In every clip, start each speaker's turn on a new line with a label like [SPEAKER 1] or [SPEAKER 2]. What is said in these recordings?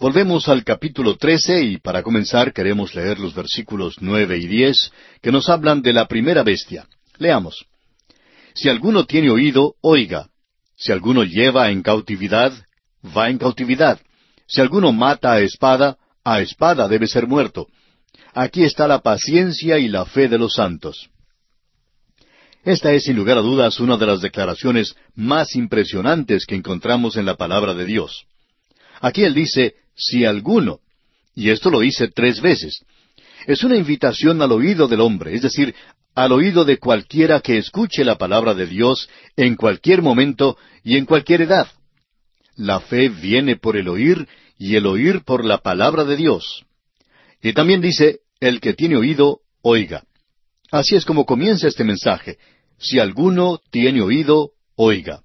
[SPEAKER 1] Volvemos al capítulo 13 y para comenzar queremos leer los versículos 9 y 10 que nos hablan de la primera bestia. Leamos. Si alguno tiene oído, oiga. Si alguno lleva en cautividad, va en cautividad. Si alguno mata a espada debe ser muerto. Aquí está la paciencia y la fe de los santos. Esta es sin lugar a dudas una de las declaraciones más impresionantes que encontramos en la palabra de Dios. Aquí él dice, si alguno, y esto lo dice 3 veces. Es una invitación al oído del hombre, es decir, al oído de cualquiera que escuche la palabra de Dios en cualquier momento y en cualquier edad. La fe viene por el oír y el oír por la palabra de Dios. Y también dice, el que tiene oído, oiga. Así es como comienza este mensaje. Si alguno tiene oído, oiga.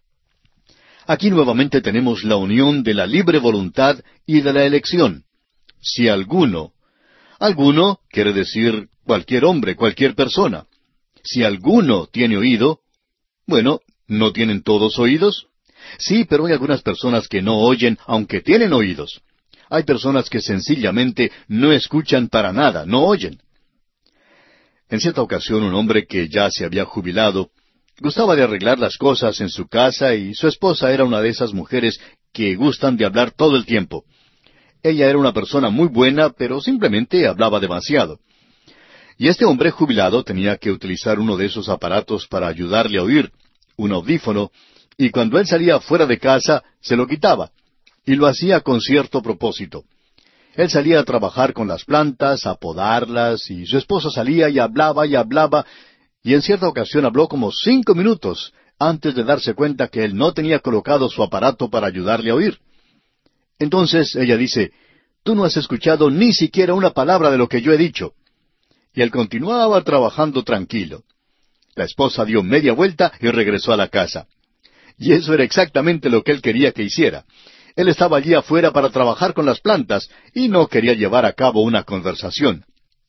[SPEAKER 1] Aquí nuevamente tenemos la unión de la libre voluntad y de la elección. Si alguno. Alguno quiere decir cualquier hombre, cualquier persona. Si alguno tiene oído, bueno, ¿no tienen todos oídos? Sí, pero hay algunas personas que no oyen, aunque tienen oídos. Hay personas que sencillamente no escuchan para nada, no oyen. En cierta ocasión, un hombre que ya se había jubilado, gustaba de arreglar las cosas en su casa y su esposa era una de esas mujeres que gustan de hablar todo el tiempo. Ella era una persona muy buena, pero simplemente hablaba demasiado. Y este hombre jubilado tenía que utilizar uno de esos aparatos para ayudarle a oír, un audífono, y cuando él salía fuera de casa, se lo quitaba, y lo hacía con cierto propósito. Él salía a trabajar con las plantas, a podarlas, y su esposa salía y hablaba, y en cierta ocasión habló como 5 minutos antes de darse cuenta que él no tenía colocado su aparato para ayudarle a oír. Entonces ella dice, tú no has escuchado ni siquiera una palabra de lo que yo he dicho. Y él continuaba trabajando tranquilo. La esposa dio media vuelta y regresó a la casa. Y eso era exactamente lo que él quería que hiciera. Él estaba allí afuera para trabajar con las plantas y no quería llevar a cabo una conversación.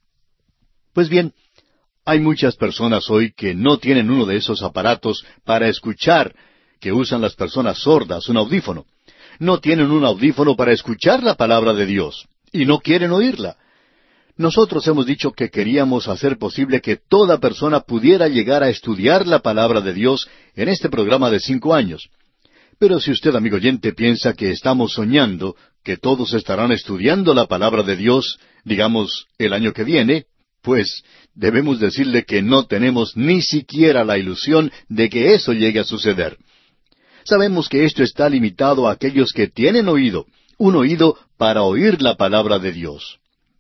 [SPEAKER 1] Pues bien, hay muchas personas hoy que no tienen uno de esos aparatos para escuchar, que usan las personas sordas, un audífono. No tienen un audífono para escuchar la palabra de Dios, y no quieren oírla. Nosotros hemos dicho que queríamos hacer posible que toda persona pudiera llegar a estudiar la palabra de Dios en este programa de 5 años. Pero si usted, amigo oyente, piensa que estamos soñando, que todos estarán estudiando la palabra de Dios, digamos, el año que viene, pues debemos decirle que no tenemos ni siquiera la ilusión de que eso llegue a suceder. Sabemos que esto está limitado a aquellos que tienen oído, un oído para oír la palabra de Dios.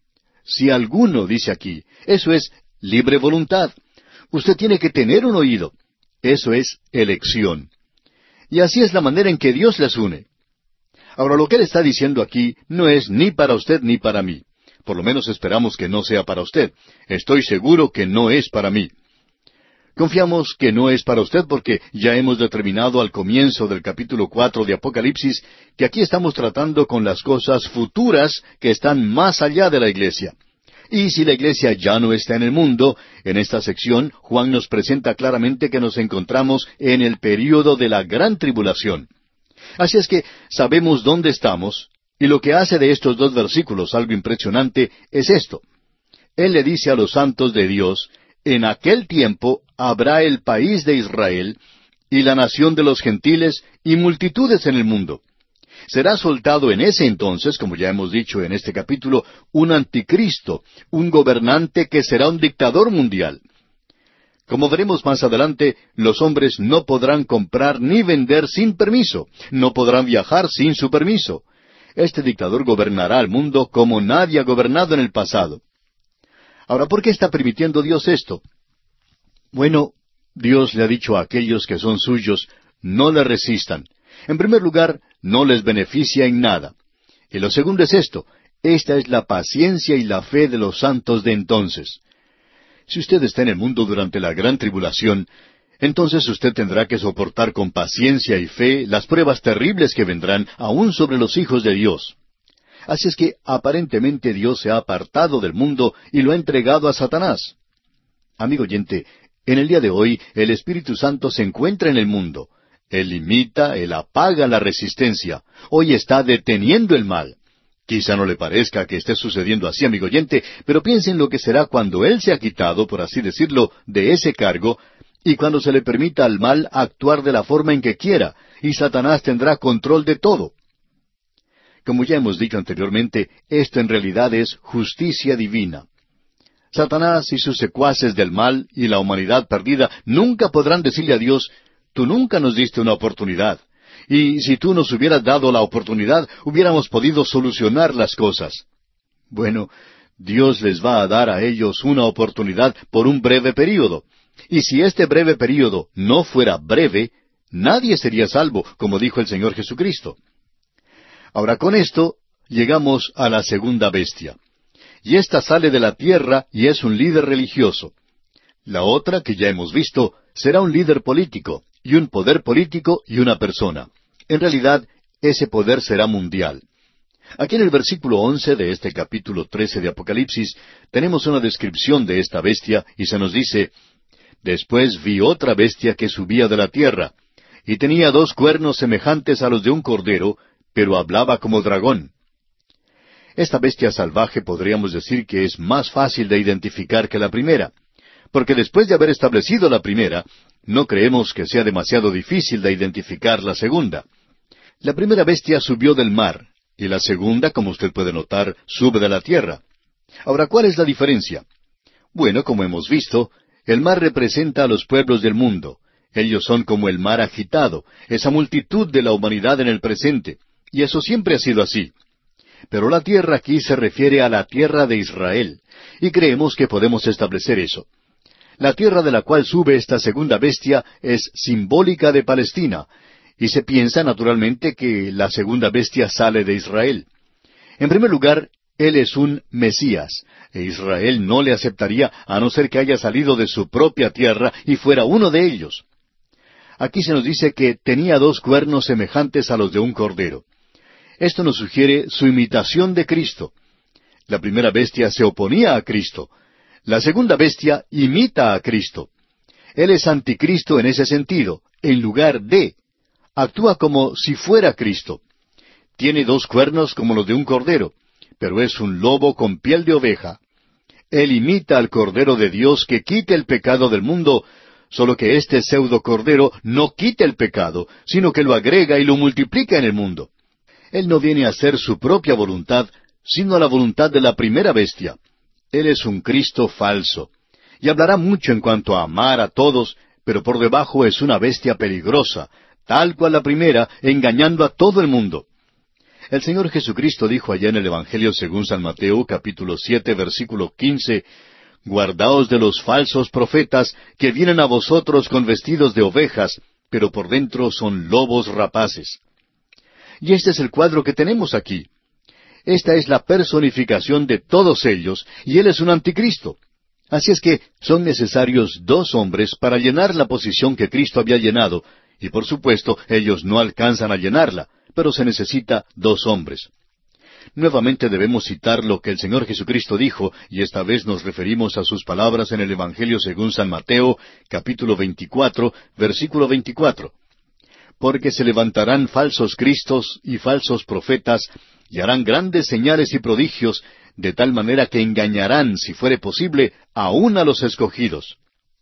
[SPEAKER 1] Si alguno, dice aquí, eso es libre voluntad. Usted tiene que tener un oído. Eso es elección. Y así es la manera en que Dios les une. Ahora, lo que Él está diciendo aquí no es ni para usted ni para mí. Por lo menos esperamos que no sea para usted. Estoy seguro que no es para mí. Confiamos que no es para usted porque ya hemos determinado al comienzo del capítulo 4 de Apocalipsis que aquí estamos tratando con las cosas futuras que están más allá de la iglesia. Y si la iglesia ya no está en el mundo, en esta sección Juan nos presenta claramente que nos encontramos en el período de la gran tribulación. Así es que sabemos dónde estamos, y lo que hace de estos 2 versículos algo impresionante es esto. Él le dice a los santos de Dios, en aquel tiempo habrá el país de Israel, y la nación de los gentiles, y multitudes en el mundo. Será soltado en ese entonces, como ya hemos dicho en este capítulo, un anticristo, un gobernante que será un dictador mundial. Como veremos más adelante, los hombres no podrán comprar ni vender sin permiso, no podrán viajar sin su permiso. Este dictador gobernará al mundo como nadie ha gobernado en el pasado. Ahora, ¿por qué está permitiendo Dios esto? Bueno, Dios le ha dicho a aquellos que son suyos, no le resistan. En primer lugar, no les beneficia en nada. Y lo segundo es esto, esta es la paciencia y la fe de los santos de entonces. Si usted está en el mundo durante la gran tribulación, entonces usted tendrá que soportar con paciencia y fe las pruebas terribles que vendrán aún sobre los hijos de Dios. Así es que aparentemente Dios se ha apartado del mundo y lo ha entregado a Satanás. Amigo oyente, en el día de hoy el Espíritu Santo se encuentra en el mundo. Él limita, Él apaga la resistencia. Hoy está deteniendo el mal. Quizá no le parezca que esté sucediendo así, amigo oyente, pero piensen lo que será cuando Él se ha quitado, por así decirlo, de ese cargo, y cuando se le permita al mal actuar de la forma en que quiera, y Satanás tendrá control de todo. Como ya hemos dicho anteriormente, esto en realidad es justicia divina. Satanás y sus secuaces del mal y la humanidad perdida nunca podrán decirle a Dios, tú nunca nos diste una oportunidad. Y si tú nos hubieras dado la oportunidad, hubiéramos podido solucionar las cosas. Bueno, Dios les va a dar a ellos una oportunidad por un breve período. Y si este breve período no fuera breve, nadie sería salvo, como dijo el Señor Jesucristo. Ahora con esto llegamos a la segunda bestia. Y ésta sale de la tierra y es un líder religioso. La otra, que ya hemos visto, será un líder político, y un poder político y una persona. En realidad, ese poder será mundial. Aquí en el versículo 11 de este capítulo 13 de Apocalipsis, tenemos una descripción de esta bestia, y se nos dice, «Después vi otra bestia que subía de la tierra, y tenía 2 cuernos semejantes a los de un cordero, pero hablaba como dragón». Esta bestia salvaje podríamos decir que es más fácil de identificar que la primera, porque después de haber establecido la primera, no creemos que sea demasiado difícil de identificar la segunda. La primera bestia subió del mar, y la segunda, como usted puede notar, sube de la tierra. Ahora, ¿cuál es la diferencia? Bueno, como hemos visto, el mar representa a los pueblos del mundo. Ellos son como el mar agitado, esa multitud de la humanidad en el presente, y eso siempre ha sido así. Pero la tierra aquí se refiere a la tierra de Israel, y creemos que podemos establecer eso. La tierra de la cual sube esta segunda bestia es simbólica de Palestina, y se piensa naturalmente que la segunda bestia sale de Israel. En primer lugar, él es un Mesías, e Israel no le aceptaría a no ser que haya salido de su propia tierra y fuera uno de ellos. Aquí se nos dice que tenía 2 cuernos semejantes a los de un cordero. Esto nos sugiere su imitación de Cristo. La primera bestia se oponía a Cristo. La segunda bestia imita a Cristo. Él es anticristo en ese sentido, en lugar de. Actúa como si fuera Cristo. Tiene 2 cuernos como los de un cordero, pero es un lobo con piel de oveja. Él imita al Cordero de Dios que quita el pecado del mundo, solo que este pseudo cordero no quita el pecado, sino que lo agrega y lo multiplica en el mundo. Él no viene a hacer su propia voluntad, sino a la voluntad de la primera bestia. Él es un Cristo falso. Y hablará mucho en cuanto a amar a todos, pero por debajo es una bestia peligrosa, tal cual la primera, engañando a todo el mundo. El Señor Jesucristo dijo allá en el Evangelio según San Mateo, capítulo 7, versículo 15, «Guardaos de los falsos profetas que vienen a vosotros con vestidos de ovejas, pero por dentro son lobos rapaces». Y este es el cuadro que tenemos aquí. Esta es la personificación de todos ellos, y Él es un anticristo. Así es que son necesarios 2 hombres para llenar la posición que Cristo había llenado, y por supuesto ellos no alcanzan a llenarla, pero se necesita 2 hombres. Nuevamente debemos citar lo que el Señor Jesucristo dijo, y esta vez nos referimos a sus palabras en el Evangelio según San Mateo, capítulo 24, versículo 24. Porque se levantarán falsos cristos y falsos profetas, y harán grandes señales y prodigios, de tal manera que engañarán, si fuere posible, aun a los escogidos.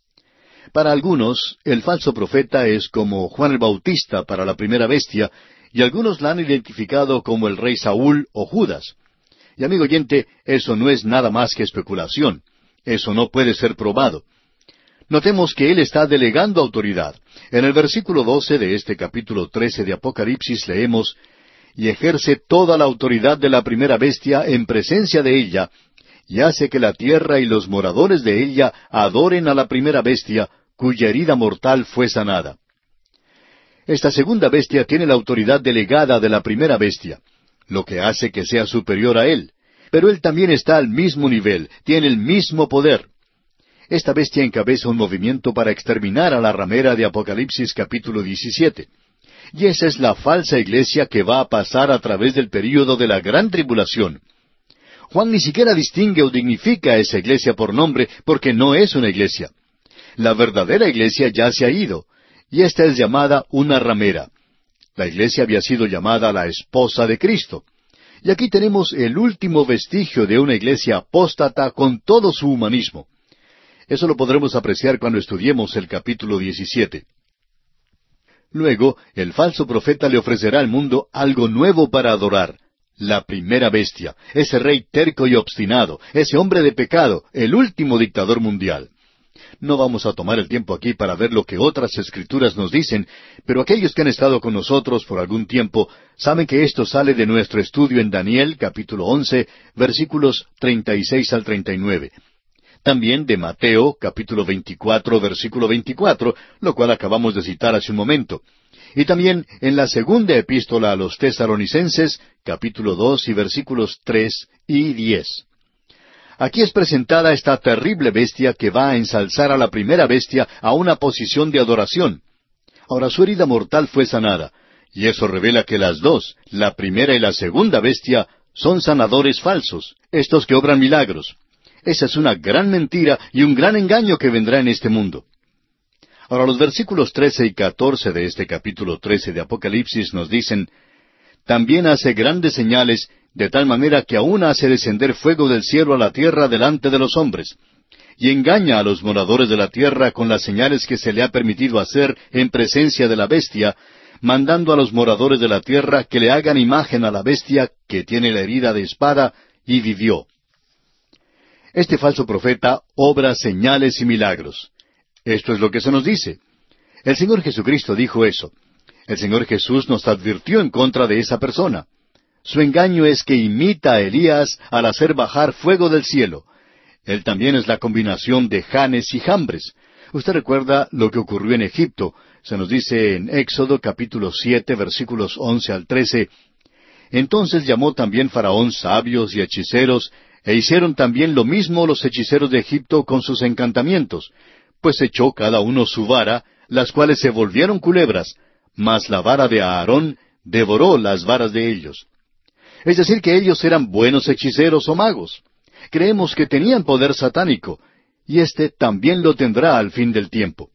[SPEAKER 1] Para algunos, el falso profeta es como Juan el Bautista para la primera bestia, y algunos la han identificado como el rey Saúl o Judas. Y amigo oyente, eso no es nada más que especulación. Eso no puede ser probado. Notemos que él está delegando autoridad. En el versículo 12 de este capítulo 13 de Apocalipsis leemos, «Y ejerce toda la autoridad de la primera bestia en presencia de ella, y hace que la tierra y los moradores de ella adoren a la primera bestia, cuya herida mortal fue sanada». Esta segunda bestia tiene la autoridad delegada de la primera bestia, lo que hace que sea superior a él. Pero él también está al mismo nivel, tiene el mismo poder. Esta bestia encabeza un movimiento para exterminar a la ramera de Apocalipsis capítulo 17. Y esa es la falsa iglesia que va a pasar a través del período de la gran tribulación. Juan ni siquiera distingue o dignifica a esa iglesia por nombre, porque no es una iglesia. La verdadera iglesia ya se ha ido, y esta es llamada una ramera. La iglesia había sido llamada la esposa de Cristo. Y aquí tenemos el último vestigio de una iglesia apóstata con todo su humanismo. Eso lo podremos apreciar cuando estudiemos el capítulo 17. Luego, el falso profeta le ofrecerá al mundo algo nuevo para adorar: la primera bestia, ese rey terco y obstinado, ese hombre de pecado, el último dictador mundial. No vamos a tomar el tiempo aquí para ver lo que otras escrituras nos dicen, pero aquellos que han estado con nosotros por algún tiempo saben que esto sale de nuestro estudio en Daniel, capítulo 11, versículos 36 al 39. También de Mateo, capítulo 24, versículo 24, lo cual acabamos de citar hace un momento. Y también en la segunda epístola a los Tesalonicenses, capítulo 2 y versículos 3 y 10. Aquí es presentada esta terrible bestia que va a ensalzar a la primera bestia a una posición de adoración. Ahora, su herida mortal fue sanada, y eso revela que las dos, la primera y la segunda bestia, son sanadores falsos, estos que obran milagros. Esa es una gran mentira y un gran engaño que vendrá en este mundo. Ahora, los versículos 13 y 14 de este capítulo 13 de Apocalipsis nos dicen: también hace grandes señales, de tal manera que aún hace descender fuego del cielo a la tierra delante de los hombres, y engaña a los moradores de la tierra con las señales que se le ha permitido hacer en presencia de la bestia, mandando a los moradores de la tierra que le hagan imagen a la bestia que tiene la herida de espada y vivió. Este falso profeta obra señales y milagros. Esto es lo que se nos dice. El Señor Jesucristo dijo eso. El Señor Jesús nos advirtió en contra de esa persona. Su engaño es que imita a Elías al hacer bajar fuego del cielo. Él también es la combinación de Janes y Jambres. Usted recuerda lo que ocurrió en Egipto. Se nos dice en Éxodo capítulo 7, versículos 11 al 13. Entonces llamó también Faraón sabios y hechiceros, e hicieron también lo mismo los hechiceros de Egipto con sus encantamientos, pues echó cada uno su vara, las cuales se volvieron culebras, mas la vara de Aarón devoró las varas de ellos. Es decir, que ellos eran buenos hechiceros o magos. Creemos que tenían poder satánico, y éste también lo tendrá al fin del tiempo.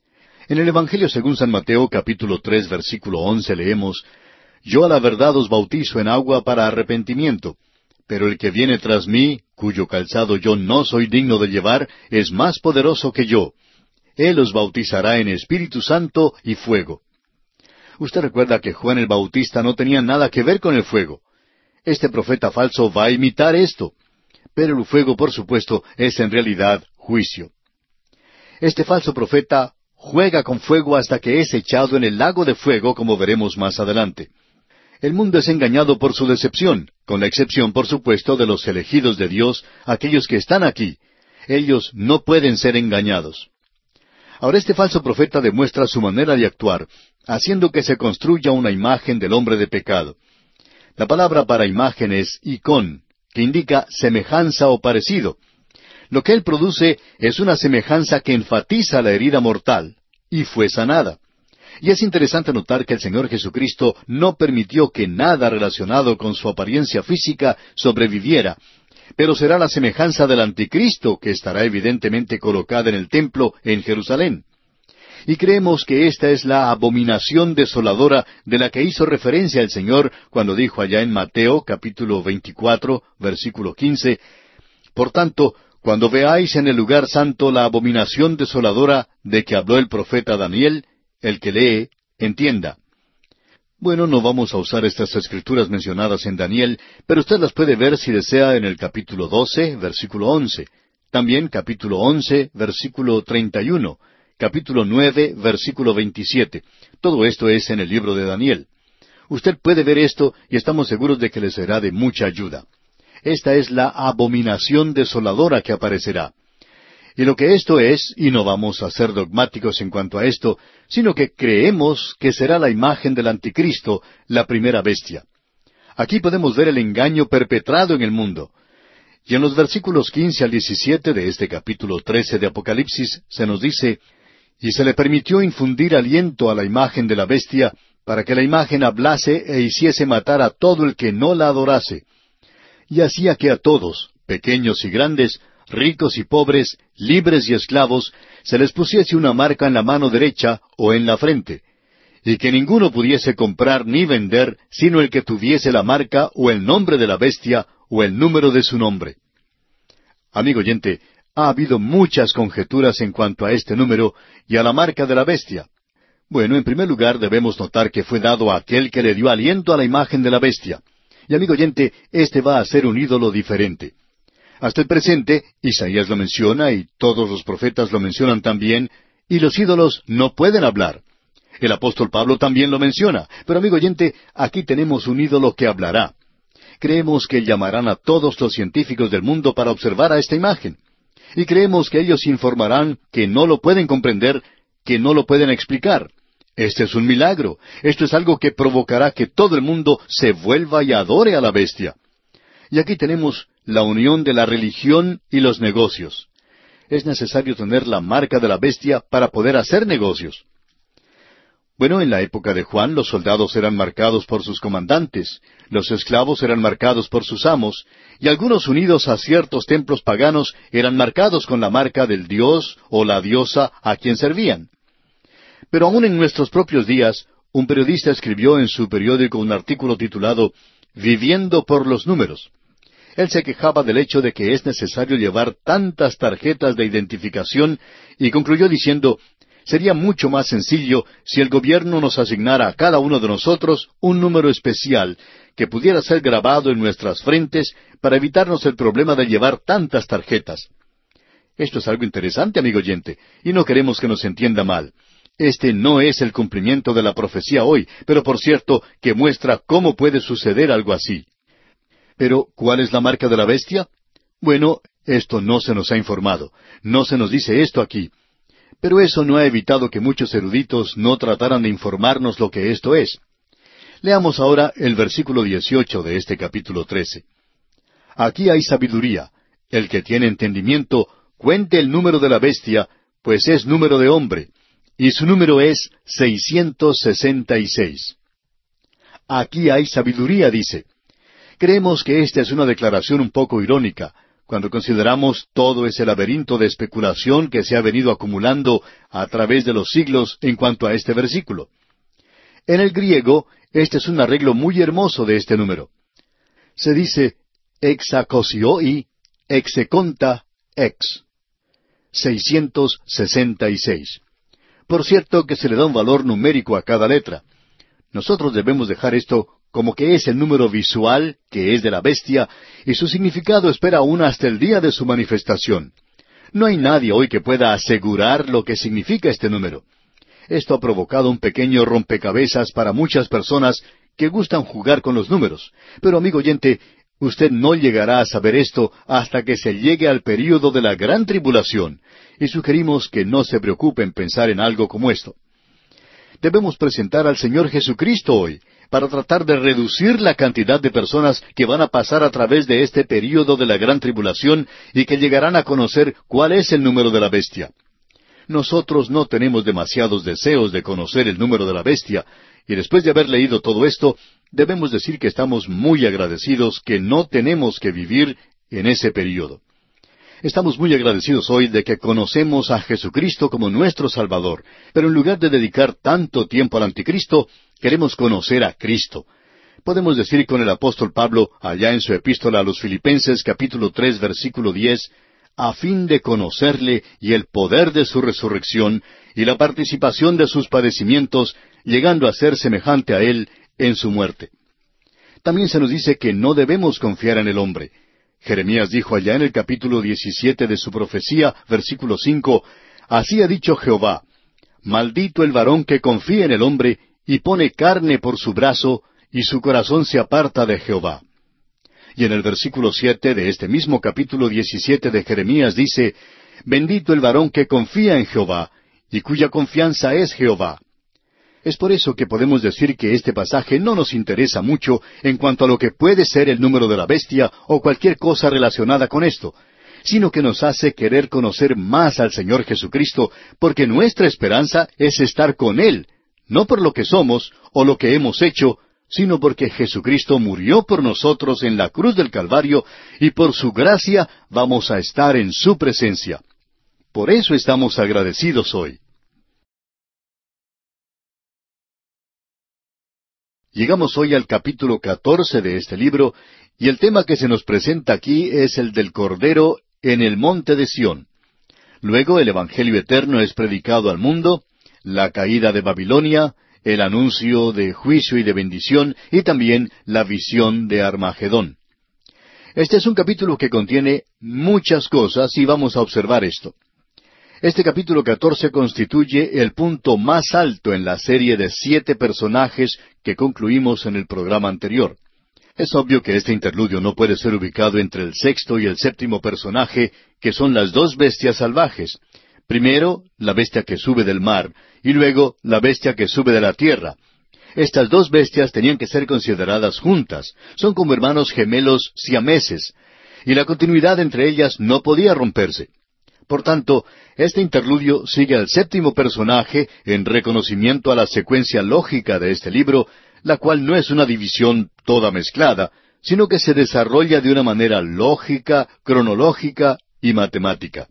[SPEAKER 1] En el Evangelio según San Mateo, capítulo 3, versículo 11, leemos: yo a la verdad os bautizo en agua para arrepentimiento, pero el que viene tras mí, cuyo calzado yo no soy digno de llevar, es más poderoso que yo. Él os bautizará en Espíritu Santo y fuego. Usted recuerda que Juan el Bautista no tenía nada que ver con el fuego. Este profeta falso va a imitar esto. Pero el fuego, por supuesto, es en realidad juicio. Este falso profeta juega con fuego hasta que es echado en el lago de fuego, como veremos más adelante. El mundo es engañado por su decepción, con la excepción, por supuesto, de los elegidos de Dios, aquellos que están aquí. Ellos no pueden ser engañados. Ahora, este falso profeta demuestra su manera de actuar, haciendo que se construya una imagen del hombre de pecado. La palabra para imagen es icón, que indica semejanza o parecido. Lo que él produce es una semejanza que enfatiza la herida mortal, y fue sanada. Y es interesante notar que el Señor Jesucristo no permitió que nada relacionado con su apariencia física sobreviviera, pero será la semejanza del anticristo que estará evidentemente colocada en el templo en Jerusalén. Y creemos que esta es la abominación desoladora de la que hizo referencia el Señor cuando dijo allá en Mateo capítulo 24, versículo 15, por tanto, cuando veáis en el lugar santo la abominación desoladora de que habló el profeta Daniel, el que lee, entienda. Bueno, no vamos a usar estas escrituras mencionadas en Daniel, pero usted las puede ver si desea en el capítulo 12, versículo 11, también capítulo 11, versículo 31, capítulo 9, versículo 27. Todo esto es en el libro de Daniel. Usted puede ver esto y estamos seguros de que le será de mucha ayuda. Esta es la abominación desoladora que aparecerá. Y lo que esto es, y no vamos a ser dogmáticos en cuanto a esto, sino que creemos que será la imagen del anticristo, la primera bestia. Aquí podemos ver el engaño perpetrado en el mundo. Y en los versículos 15 al 17 de este capítulo 13 de Apocalipsis se nos dice: y se le permitió infundir aliento a la imagen de la bestia, para que la imagen hablase e hiciese matar a todo el que no la adorase. Y hacía que a todos, pequeños y grandes, ricos y pobres, libres y esclavos, se les pusiese una marca en la mano derecha o en la frente, y que ninguno pudiese comprar ni vender, sino el que tuviese la marca o el nombre de la bestia o el número de su nombre. Amigo oyente, ha habido muchas conjeturas en cuanto a este número y a la marca de la bestia. Bueno, en primer lugar debemos notar que fue dado a aquel que le dio aliento a la imagen de la bestia. Y amigo oyente, este va a ser un ídolo diferente. Hasta el presente, Isaías lo menciona y todos los profetas lo mencionan también, y los ídolos no pueden hablar. El apóstol Pablo también lo menciona, pero amigo oyente, aquí tenemos un ídolo que hablará. Creemos que llamarán a todos los científicos del mundo para observar a esta imagen. Y creemos que ellos informarán que no lo pueden comprender, que no lo pueden explicar. Este es un milagro. Esto es algo que provocará que todo el mundo se vuelva y adore a la bestia. Y aquí tenemos la unión de la religión y los negocios. Es necesario tener la marca de la bestia para poder hacer negocios. Bueno, en la época de Juan los soldados eran marcados por sus comandantes, los esclavos eran marcados por sus amos, y algunos unidos a ciertos templos paganos eran marcados con la marca del dios o la diosa a quien servían. Pero aún en nuestros propios días, un periodista escribió en su periódico un artículo titulado «Viviendo por los números». Él se quejaba del hecho de que es necesario llevar tantas tarjetas de identificación y concluyó diciendo, «Sería mucho más sencillo si el gobierno nos asignara a cada uno de nosotros un número especial que pudiera ser grabado en nuestras frentes para evitarnos el problema de llevar tantas tarjetas». Esto es algo interesante, amigo oyente, y no queremos que nos entienda mal. Este no es el cumplimiento de la profecía hoy, pero por cierto que muestra cómo puede suceder algo así. Pero, ¿cuál es la marca de la bestia? Bueno, esto no se nos ha informado. No se nos dice esto aquí. Pero eso no ha evitado que muchos eruditos no trataran de informarnos lo que esto es. Leamos ahora el versículo 18 de este capítulo 13. Aquí hay sabiduría. El que tiene entendimiento, cuente el número de la bestia, pues es número de hombre, y su número es 666. Aquí hay sabiduría, dice. Creemos que esta es una declaración un poco irónica, cuando consideramos todo ese laberinto de especulación que se ha venido acumulando a través de los siglos en cuanto a este versículo. En el griego, este es un arreglo muy hermoso de este número. Se dice hexakosioi, hexekonta, ex. 666. Por cierto que se le da un valor numérico a cada letra. Nosotros debemos dejar esto como que es el número visual, que es de la bestia, y su significado espera aún hasta el día de su manifestación. No hay nadie hoy que pueda asegurar lo que significa este número. Esto ha provocado un pequeño rompecabezas para muchas personas que gustan jugar con los números. Pero amigo oyente, usted no llegará a saber esto hasta que se llegue al período de la gran tribulación, y sugerimos que no se preocupe en pensar en algo como esto. Debemos presentar al Señor Jesucristo hoy, para tratar de reducir la cantidad de personas que van a pasar a través de este período de la gran tribulación y que llegarán a conocer cuál es el número de la bestia. Nosotros no tenemos demasiados deseos de conocer el número de la bestia, y después de haber leído todo esto, debemos decir que estamos muy agradecidos que no tenemos que vivir en ese período. Estamos muy agradecidos hoy de que conocemos a Jesucristo como nuestro Salvador, pero en lugar de dedicar tanto tiempo al anticristo, queremos conocer a Cristo. Podemos decir con el apóstol Pablo, allá en su epístola a los Filipenses, capítulo 3, versículo 10, a fin de conocerle y el poder de su resurrección y la participación de sus padecimientos, llegando a ser semejante a él en su muerte. También se nos dice que no debemos confiar en el hombre. Jeremías dijo allá en el capítulo 17 de su profecía, versículo 5, así ha dicho Jehová, maldito el varón que confía en el hombre y pone carne por su brazo, y su corazón se aparta de Jehová. Y en el versículo 7 de este mismo capítulo 17 de Jeremías dice, bendito el varón que confía en Jehová, y cuya confianza es Jehová. Es por eso que podemos decir que este pasaje no nos interesa mucho en cuanto a lo que puede ser el número de la bestia o cualquier cosa relacionada con esto, sino que nos hace querer conocer más al Señor Jesucristo, porque nuestra esperanza es estar con Él, no por lo que somos o lo que hemos hecho, sino porque Jesucristo murió por nosotros en la cruz del Calvario y por su gracia vamos a estar en su presencia. Por eso estamos agradecidos hoy. Llegamos hoy al capítulo 14 de este libro, y el tema que se nos presenta aquí es el del Cordero en el monte de Sión. Luego el Evangelio eterno es predicado al mundo, la caída de Babilonia, el anuncio de juicio y de bendición, y también la visión de Armagedón. Este es un capítulo que contiene muchas cosas y vamos a observar esto. Este capítulo 14 constituye el punto más alto en la serie de 7 personajes que concluimos en el programa anterior. Es obvio que este interludio no puede ser ubicado entre el sexto y el séptimo personaje, que son las dos bestias salvajes. Primero, la bestia que sube del mar, y luego la bestia que sube de la tierra. Estas dos bestias tenían que ser consideradas juntas. Son como hermanos gemelos siameses, y la continuidad entre ellas no podía romperse. Por tanto, este interludio sigue al séptimo personaje en reconocimiento a la secuencia lógica de este libro, la cual no es una división toda mezclada, sino que se desarrolla de una manera lógica, cronológica y matemática.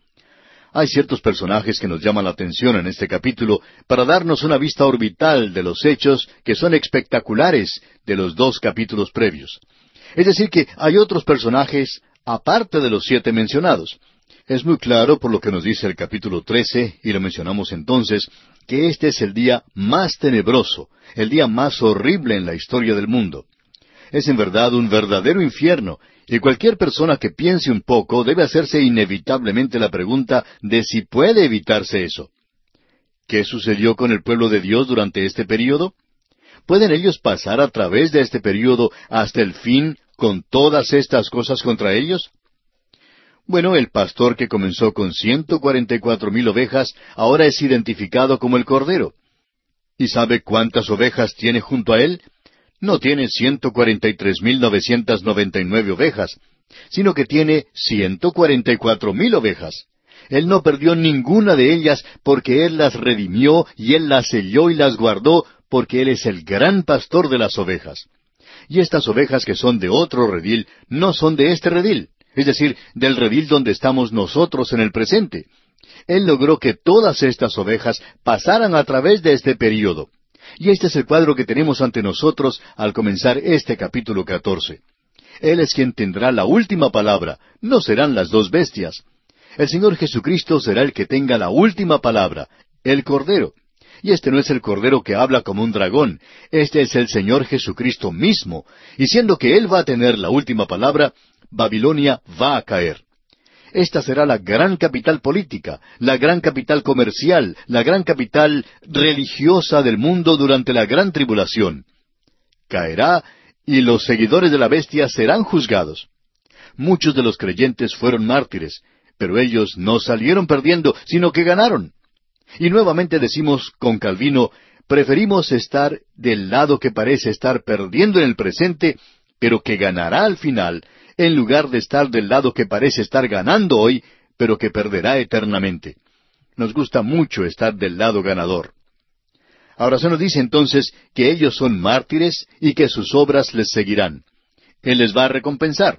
[SPEAKER 1] Hay ciertos personajes que nos llaman la atención en este capítulo para darnos una vista orbital de los hechos que son espectaculares de los 2 capítulos previos. Es decir, que hay otros personajes aparte de los 7 mencionados. Es muy claro por lo que nos dice el capítulo 13, y lo mencionamos entonces, que este es el día más tenebroso, el día más horrible en la historia del mundo. Es en verdad un verdadero infierno, y cualquier persona que piense un poco debe hacerse inevitablemente la pregunta de si puede evitarse eso. ¿Qué sucedió con el pueblo de Dios durante este período? ¿Pueden ellos pasar a través de este período hasta el fin con todas estas cosas contra ellos? Bueno, el pastor que comenzó con 144,000 ovejas ahora es identificado como el Cordero. ¿Y sabe cuántas ovejas tiene junto a él? No tiene 143,999 ovejas, sino que tiene 144,000 ovejas. Él no perdió ninguna de ellas porque Él las redimió y Él las selló y las guardó porque Él es el gran pastor de las ovejas. Y estas ovejas que son de otro redil no son de este redil, es decir, del redil donde estamos nosotros en el presente. Él logró que todas estas ovejas pasaran a través de este período. Y este es el cuadro que tenemos ante nosotros al comenzar este capítulo 14. Él es quien tendrá la última palabra, no serán las dos bestias. El Señor Jesucristo será el que tenga la última palabra, el Cordero. Y este no es el Cordero que habla como un dragón, este es el Señor Jesucristo mismo, y siendo que Él va a tener la última palabra, Babilonia va a caer. Esta será la gran capital política, la gran capital comercial, la gran capital religiosa del mundo durante la gran tribulación. Caerá y los seguidores de la bestia serán juzgados. Muchos de los creyentes fueron mártires, pero ellos no salieron perdiendo, sino que ganaron. Y nuevamente decimos con Calvino, preferimos estar del lado que parece estar perdiendo en el presente, pero que ganará al final, en lugar de estar del lado que parece estar ganando hoy, pero que perderá eternamente. Nos gusta mucho estar del lado ganador. Ahora se nos dice entonces que ellos son mártires y que sus obras les seguirán. Él les va a recompensar.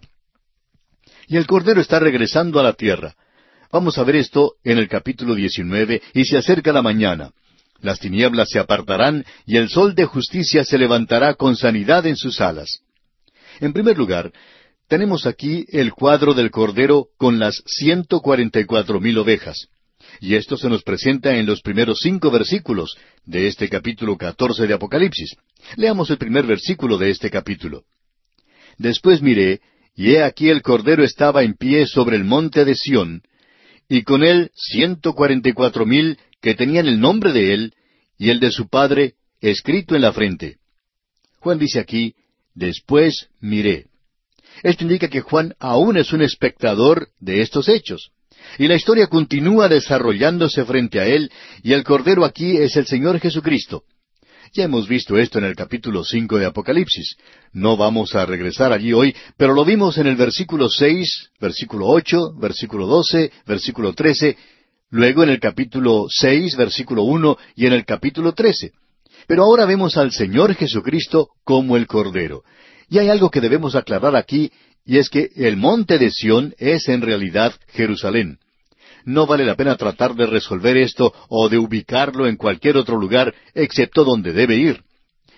[SPEAKER 1] Y el Cordero está regresando a la tierra. Vamos a ver esto en el capítulo 19, y se acerca la mañana. Las tinieblas se apartarán, y el sol de justicia se levantará con sanidad en sus alas. En primer lugar, tenemos aquí el cuadro del Cordero con las 144,000 ovejas. Y esto se nos presenta en los primeros 5 versículos de este capítulo 14 de Apocalipsis. Leamos el primer versículo de este capítulo. Después miré, y he aquí el Cordero estaba en pie sobre el monte de Sión, y con él 144,000 que tenían el nombre de él, y el de su padre, escrito en la frente. Juan dice aquí, después miré. Esto indica que Juan aún es un espectador de estos hechos. Y la historia continúa desarrollándose frente a él, y el Cordero aquí es el Señor Jesucristo. Ya hemos visto esto en el capítulo 5 de Apocalipsis. No vamos a regresar allí hoy, pero lo vimos en el versículo 6, versículo 8, versículo 12, versículo 13, luego en el capítulo 6, versículo 1, y en el capítulo 13. Pero ahora vemos al Señor Jesucristo como el Cordero. Y hay algo que debemos aclarar aquí, y es que el monte de Sión es en realidad Jerusalén. No vale la pena tratar de resolver esto o de ubicarlo en cualquier otro lugar excepto donde debe ir.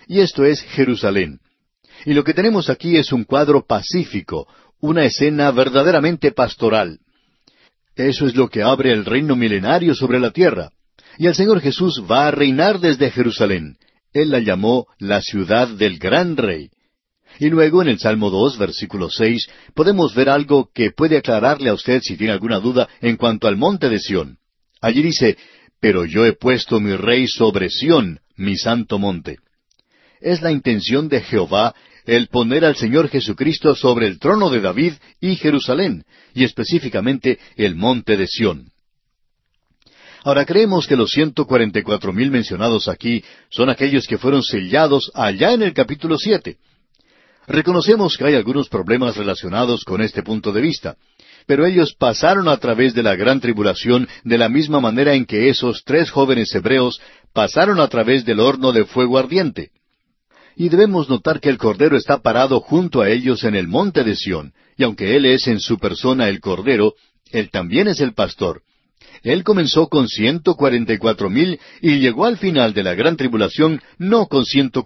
[SPEAKER 1] y esto es Jerusalén. Y lo que tenemos aquí es un cuadro pacífico, una escena verdaderamente pastoral. Eso es lo que abre el reino milenario sobre la tierra. Y el Señor Jesús va a reinar desde Jerusalén. Él la llamó la ciudad del gran rey. Y luego en el Salmo 2, versículo 6, podemos ver algo que puede aclararle a usted si tiene alguna duda en cuanto al monte de Sión. Allí dice, pero yo he puesto mi rey sobre Sión, mi santo monte. Es la intención de Jehová el poner al Señor Jesucristo sobre el trono de David y Jerusalén, y específicamente el monte de Sión. Ahora creemos que los 144,000 mencionados aquí son aquellos que fueron sellados allá en el capítulo 7. Reconocemos que hay algunos problemas relacionados con este punto de vista, pero ellos pasaron a través de la gran tribulación de la misma manera en que esos 3 jóvenes hebreos pasaron a través del horno de fuego ardiente. Y debemos notar que el Cordero está parado junto a ellos en el monte de Sión, y aunque Él es en su persona el Cordero, Él también es el pastor. Él comenzó con 144,000 y llegó al final de la gran tribulación no con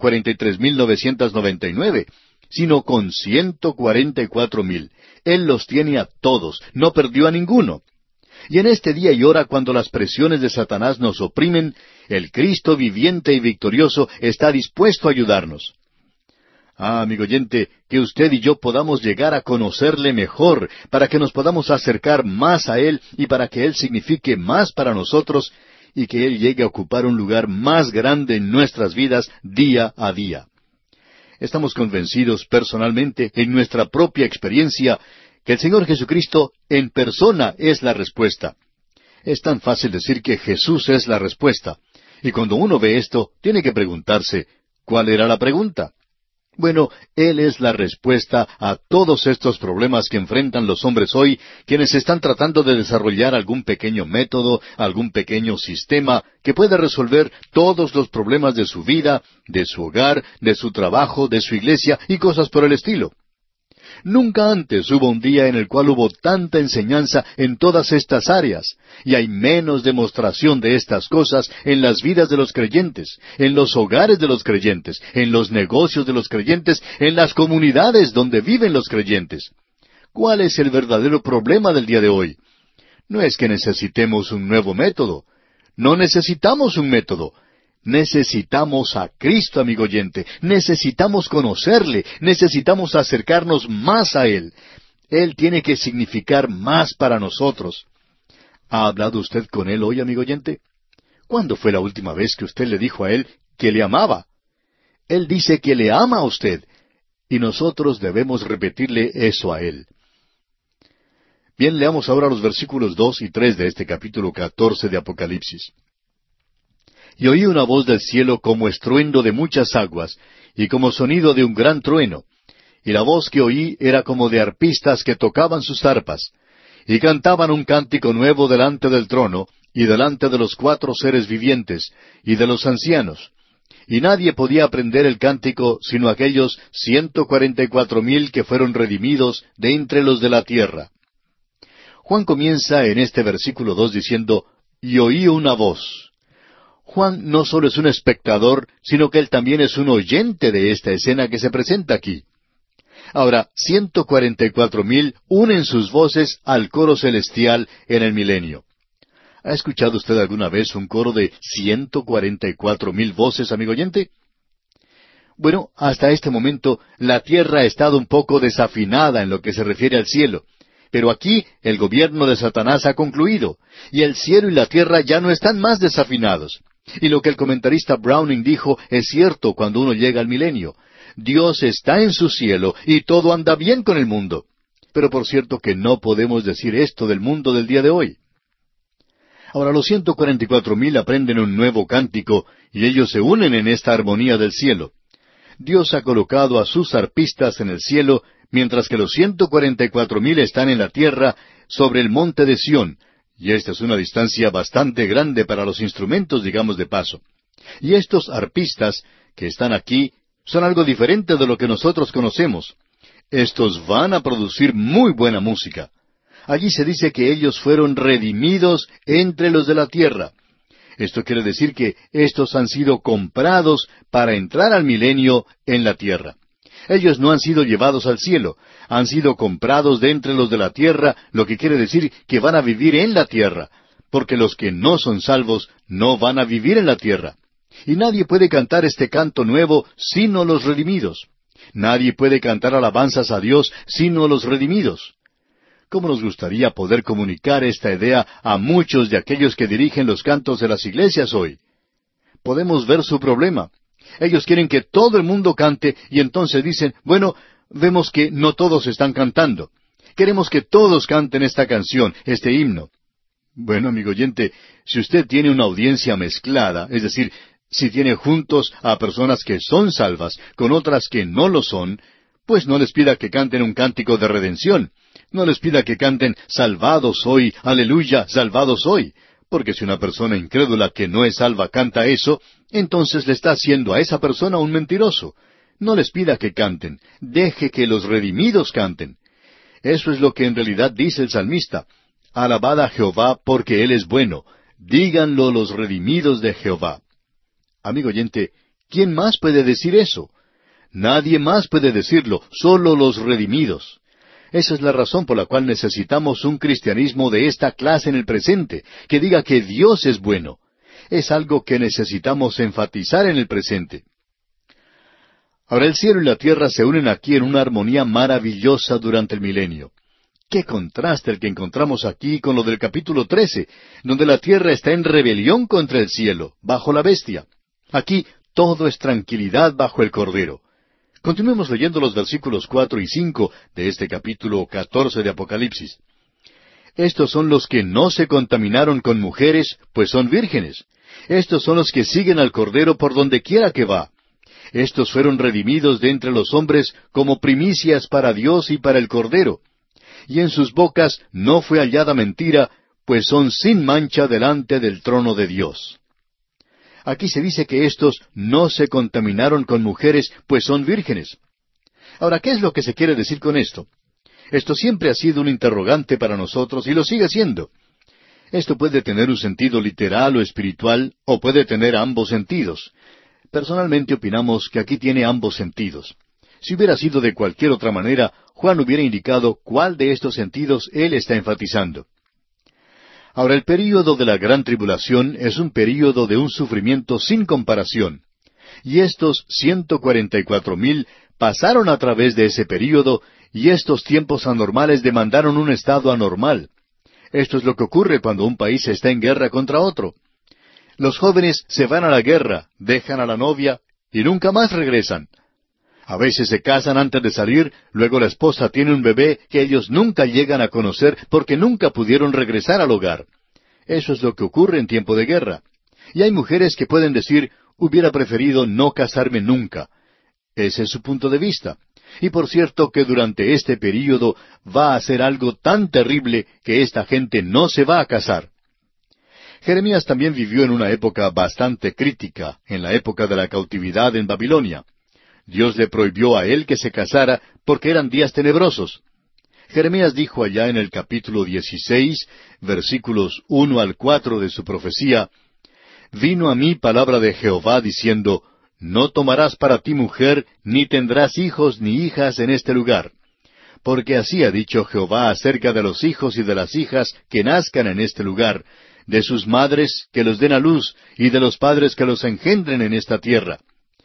[SPEAKER 1] 143,999, sino con 144,000. Él los tiene a todos, no perdió a ninguno. Y en este día y hora, cuando las presiones de Satanás nos oprimen, el Cristo viviente y victorioso está dispuesto a ayudarnos. Amigo oyente, que usted y yo podamos llegar a conocerle mejor, para que nos podamos acercar más a Él y para que Él signifique más para nosotros y que Él llegue a ocupar un lugar más grande en nuestras vidas día a día. Estamos convencidos personalmente, en nuestra propia experiencia, que el Señor Jesucristo en persona es la respuesta. Es tan fácil decir que Jesús es la respuesta. Y cuando uno ve esto, tiene que preguntarse, ¿cuál era la pregunta? Bueno, Él es la respuesta a todos estos problemas que enfrentan los hombres hoy, quienes están tratando de desarrollar algún pequeño método, algún pequeño sistema que pueda resolver todos los problemas de su vida, de su hogar, de su trabajo, de su iglesia y cosas por el estilo. Nunca antes hubo un día en el cual hubo tanta enseñanza en todas estas áreas, y hay menos demostración de estas cosas en las vidas de los creyentes, en los hogares de los creyentes, en los negocios de los creyentes, en las comunidades donde viven los creyentes. ¿Cuál es el verdadero problema del día de hoy? No es que necesitemos un nuevo método. No necesitamos un método. Necesitamos a Cristo, amigo oyente. Necesitamos conocerle. Necesitamos acercarnos más a Él. Él tiene que significar más para nosotros. ¿Ha hablado usted con Él hoy, amigo oyente? ¿Cuándo fue la última vez que usted le dijo a Él que le amaba? Él dice que le ama a usted, y nosotros debemos repetirle eso a Él. Bien, leamos ahora los versículos 2 y 3 de este capítulo 14 de Apocalipsis. Y oí una voz del cielo como estruendo de muchas aguas, y como sonido de un gran trueno. Y la voz que oí era como de arpistas que tocaban sus arpas, y cantaban un cántico nuevo delante del trono, y delante de los 4 seres vivientes, y de los ancianos. Y nadie podía aprender el cántico sino aquellos 144,000 que fueron redimidos de entre los de la tierra. Juan comienza en este versículo 2 diciendo, y oí una voz. Juan no solo es un espectador, sino que él también es un oyente de esta escena que se presenta aquí. Ahora, 144,000 unen sus voces al coro celestial en el milenio. ¿Ha escuchado usted alguna vez un coro de 144,000 voces, amigo oyente? Bueno, hasta este momento la tierra ha estado un poco desafinada en lo que se refiere al cielo. Pero aquí el gobierno de Satanás ha concluido, y el cielo y la tierra ya no están más desafinados. Y lo que el comentarista Browning dijo es cierto cuando uno llega al milenio. Dios está en su cielo y todo anda bien con el mundo. Pero por cierto que no podemos decir esto del mundo del día de hoy. Ahora los 144,000 aprenden un nuevo cántico y ellos se unen en esta armonía del cielo. Dios ha colocado a sus arpistas en el cielo, mientras que los 144,000 están en la tierra sobre el monte de Sión. Y esta es una distancia bastante grande para los instrumentos, digamos de paso. Y estos arpistas que están aquí son algo diferente de lo que nosotros conocemos. Estos van a producir muy buena música. Allí se dice que ellos fueron redimidos entre los de la tierra. Esto quiere decir que estos han sido comprados para entrar al milenio en la tierra. Ellos no han sido llevados al cielo, han sido comprados de entre los de la tierra, lo que quiere decir que van a vivir en la tierra, porque los que no son salvos no van a vivir en la tierra. Y nadie puede cantar este canto nuevo sino los redimidos. Nadie puede cantar alabanzas a Dios sino los redimidos. ¿Cómo nos gustaría poder comunicar esta idea a muchos de aquellos que dirigen los cantos de las iglesias hoy? Podemos ver su problema. Ellos quieren que todo el mundo cante y entonces dicen, bueno, vemos que no todos están cantando. Queremos que todos canten esta canción, este himno. Bueno, amigo oyente, si usted tiene una audiencia mezclada, es decir, si tiene juntos a personas que son salvas con otras que no lo son, pues no les pida que canten un cántico de redención. No les pida que canten salvados hoy, aleluya, salvados hoy. Porque si una persona incrédula que no es salva canta eso, entonces le está haciendo a esa persona un mentiroso. No les pida que canten, deje que los redimidos canten. Eso es lo que en realidad dice el salmista. Alabad a Jehová porque Él es bueno. Díganlo los redimidos de Jehová. Amigo oyente, ¿quién más puede decir eso? Nadie más puede decirlo, solo los redimidos. Esa es la razón por la cual necesitamos un cristianismo de esta clase en el presente, que diga que Dios es bueno. Es algo que necesitamos enfatizar en el presente. Ahora el cielo y la tierra se unen aquí en una armonía maravillosa durante el milenio. ¡Qué contraste el que encontramos aquí con lo del capítulo 13, donde la tierra está en rebelión contra el cielo, bajo la bestia! Aquí todo es tranquilidad bajo el Cordero. Continuemos leyendo los versículos 4 y 5 de este capítulo 14 de Apocalipsis. Estos son los que no se contaminaron con mujeres, pues son vírgenes. Estos son los que siguen al Cordero por donde quiera que va. Estos fueron redimidos de entre los hombres como primicias para Dios y para el Cordero. Y en sus bocas no fue hallada mentira, pues son sin mancha delante del trono de Dios. Aquí se dice que estos no se contaminaron con mujeres, pues son vírgenes. Ahora, ¿qué es lo que se quiere decir con esto? Esto siempre ha sido un interrogante para nosotros y lo sigue siendo. Esto puede tener un sentido literal o espiritual, o puede tener ambos sentidos. Personalmente opinamos que aquí tiene ambos sentidos. Si hubiera sido de cualquier otra manera, Juan hubiera indicado cuál de estos sentidos él está enfatizando. Ahora, el período de la gran tribulación es un período de un sufrimiento sin comparación. Y estos 144,000 pasaron a través de ese período, y estos tiempos anormales demandaron un estado anormal. Esto es lo que ocurre cuando un país está en guerra contra otro. Los jóvenes se van a la guerra, dejan a la novia, y nunca más regresan. A veces se casan antes de salir, luego la esposa tiene un bebé que ellos nunca llegan a conocer porque nunca pudieron regresar al hogar. Eso es lo que ocurre en tiempo de guerra. Y hay mujeres que pueden decir, hubiera preferido no casarme nunca. Ese es su punto de vista. Y por cierto que durante este período va a ser algo tan terrible que esta gente no se va a casar. Jeremías también vivió en una época bastante crítica, en la época de la cautividad en Babilonia. Dios le prohibió a él que se casara porque eran días tenebrosos. Jeremías dijo allá en el capítulo 16, versículos 1 al 4 de su profecía, «Vino a mí palabra de Jehová diciendo, no tomarás para ti mujer, ni tendrás hijos ni hijas en este lugar. Porque así ha dicho Jehová acerca de los hijos y de las hijas que nazcan en este lugar, de sus madres que los den a luz, y de los padres que los engendren en esta tierra.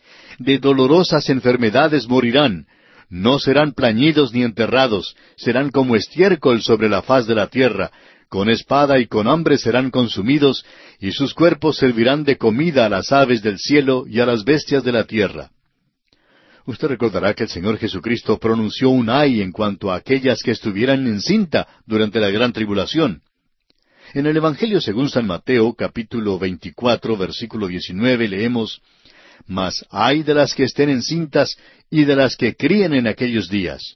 [SPEAKER 1] De dolorosas enfermedades morirán, no serán plañidos ni enterrados, serán como estiércol sobre la faz de la tierra, con espada y con hambre serán consumidos, y sus cuerpos servirán de comida a las aves del cielo y a las bestias de la tierra». Usted recordará que el Señor Jesucristo pronunció un ay en cuanto a aquellas que estuvieran encinta durante la gran tribulación. En el Evangelio según San Mateo, capítulo 24, versículo 19, leemos, «Mas ay de las que estén encintas y de las que críen en aquellos días».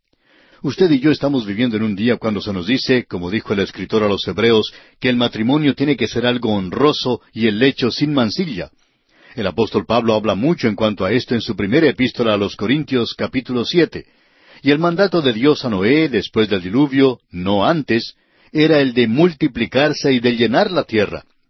[SPEAKER 1] Usted y yo estamos viviendo en un día cuando se nos dice, como dijo el escritor a los Hebreos, que el matrimonio tiene que ser algo honroso y el lecho sin mancilla. El apóstol Pablo habla mucho en cuanto a esto en su primera epístola a los Corintios, capítulo 7. Y el mandato de Dios a Noé, después del diluvio, no antes, era el de multiplicarse y de llenar la tierra.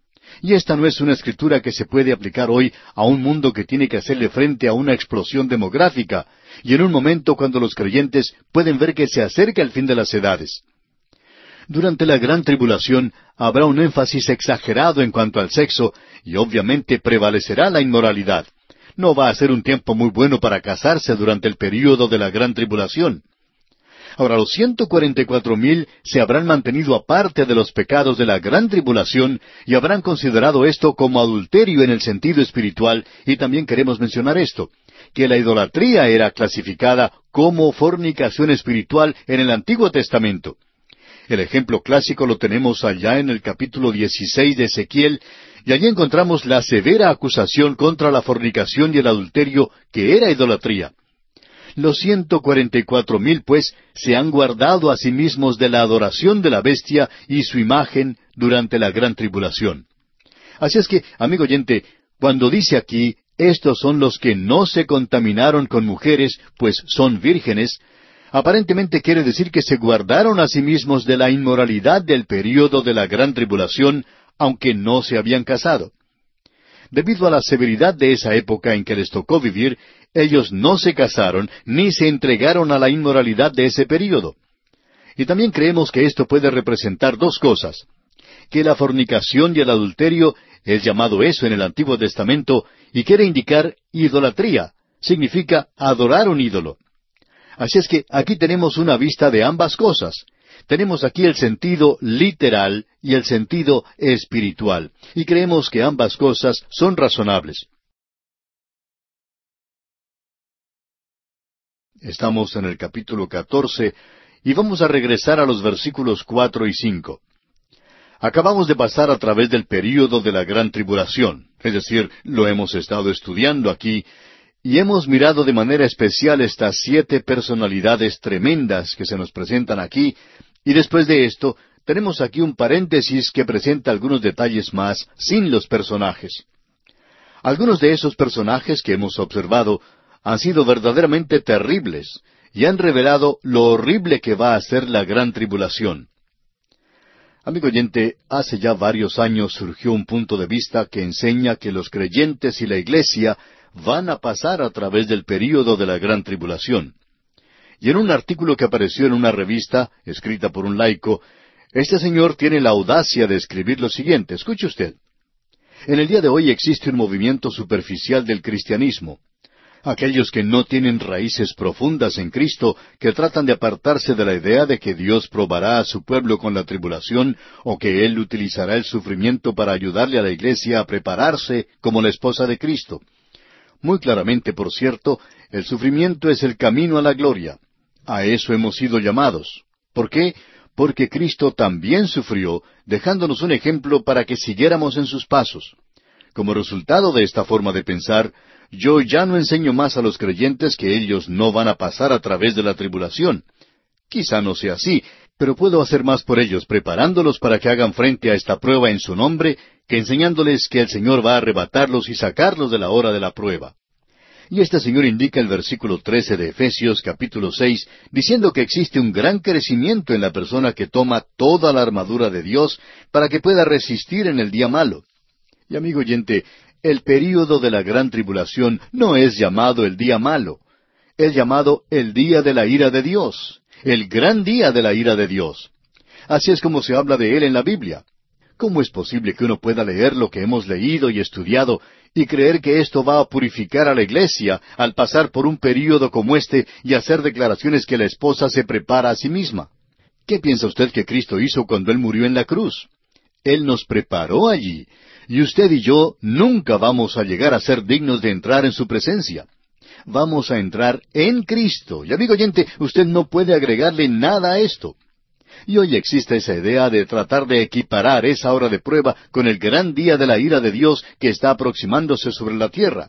[SPEAKER 1] Y esta no es una escritura que se puede aplicar hoy a un mundo que tiene que hacerle frente a una explosión demográfica, y en un momento cuando los creyentes pueden ver que se acerca el fin de las edades. Durante la gran tribulación habrá un énfasis exagerado en cuanto al sexo, y obviamente prevalecerá la inmoralidad. No va a ser un tiempo muy bueno para casarse durante el período de la gran tribulación. Ahora, los 144,000 se habrán mantenido aparte de los pecados de la gran tribulación y habrán considerado esto como adulterio en el sentido espiritual, y también queremos mencionar esto, que la idolatría era clasificada como fornicación espiritual en el Antiguo Testamento. El ejemplo clásico lo tenemos allá en el capítulo 16 de Ezequiel, y allí encontramos la severa acusación contra la fornicación y el adulterio que era idolatría. Los 144,000, pues, se han guardado a sí mismos de la adoración de la bestia y su imagen durante la gran tribulación. Así es que, amigo oyente, cuando dice aquí, estos son los que no se contaminaron con mujeres, pues son vírgenes, aparentemente quiere decir que se guardaron a sí mismos de la inmoralidad del período de la gran tribulación, aunque no se habían casado. Debido a la severidad de esa época en que les tocó vivir, ellos no se casaron ni se entregaron a la inmoralidad de ese período. Y también creemos que esto puede representar dos cosas: que la fornicación y el adulterio es llamado eso en el Antiguo Testamento y quiere indicar idolatría, significa adorar un ídolo. Así es que aquí tenemos una vista de ambas cosas. Tenemos aquí el sentido literal y el sentido espiritual, y creemos que ambas cosas son razonables. Estamos en el capítulo 14 y vamos a regresar a los versículos 4 y 5. Acabamos de pasar a través del período de la gran tribulación, es decir, lo hemos estado estudiando aquí, y hemos mirado de manera especial estas 7 personalidades tremendas que se nos presentan aquí, y después de esto, tenemos aquí un paréntesis que presenta algunos detalles más sin los personajes. Algunos de esos personajes que hemos observado han sido verdaderamente terribles y han revelado lo horrible que va a ser la gran tribulación. Amigo oyente, hace ya varios años surgió un punto de vista que enseña que los creyentes y la iglesia van a pasar a través del período de la gran tribulación. Y en un artículo que apareció en una revista, escrita por un laico, este señor tiene la audacia de escribir lo siguiente. Escuche usted. En el día de hoy existe un movimiento superficial del cristianismo. Aquellos que no tienen raíces profundas en Cristo, que tratan de apartarse de la idea de que Dios probará a su pueblo con la tribulación, o que Él utilizará el sufrimiento para ayudarle a la iglesia a prepararse como la esposa de Cristo. Muy claramente, por cierto, el sufrimiento es el camino a la gloria. A eso hemos sido llamados. ¿Por qué? Porque Cristo también sufrió, dejándonos un ejemplo para que siguiéramos en sus pasos. Como resultado de esta forma de pensar, yo ya no enseño más a los creyentes que ellos no van a pasar a través de la tribulación. Quizá no sea así, pero puedo hacer más por ellos preparándolos para que hagan frente a esta prueba en su nombre, que enseñándoles que el Señor va a arrebatarlos y sacarlos de la hora de la prueba. Y este Señor indica el versículo 13 de Efesios capítulo 6, diciendo que existe un gran crecimiento en la persona que toma toda la armadura de Dios para que pueda resistir en el día malo. Y amigo oyente, el período de la gran tribulación no es llamado el día malo, es llamado el día de la ira de Dios, el gran día de la ira de Dios. Así es como se habla de él en la Biblia. ¿Cómo es posible que uno pueda leer lo que hemos leído y estudiado y creer que esto va a purificar a la iglesia al pasar por un período como este y hacer declaraciones que la esposa se prepara a sí misma? ¿Qué piensa usted que Cristo hizo cuando Él murió en la cruz? Él nos preparó allí, y usted y yo nunca vamos a llegar a ser dignos de entrar en su presencia. Vamos a entrar en Cristo. Y amigo oyente, usted no puede agregarle nada a esto. Y hoy existe esa idea de tratar de equiparar esa hora de prueba con el gran día de la ira de Dios que está aproximándose sobre la tierra.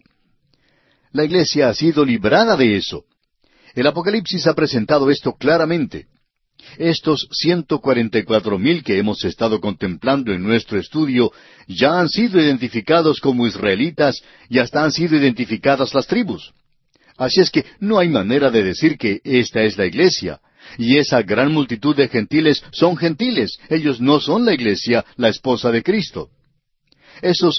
[SPEAKER 1] La iglesia ha sido librada de eso. El Apocalipsis ha presentado esto claramente. Estos 144,000 que hemos estado contemplando en nuestro estudio ya han sido identificados como israelitas y hasta han sido identificadas las tribus. Así es que no hay manera de decir que esta es la iglesia. Y esa gran multitud de gentiles son gentiles. Ellos no son la iglesia, la esposa de Cristo. Esos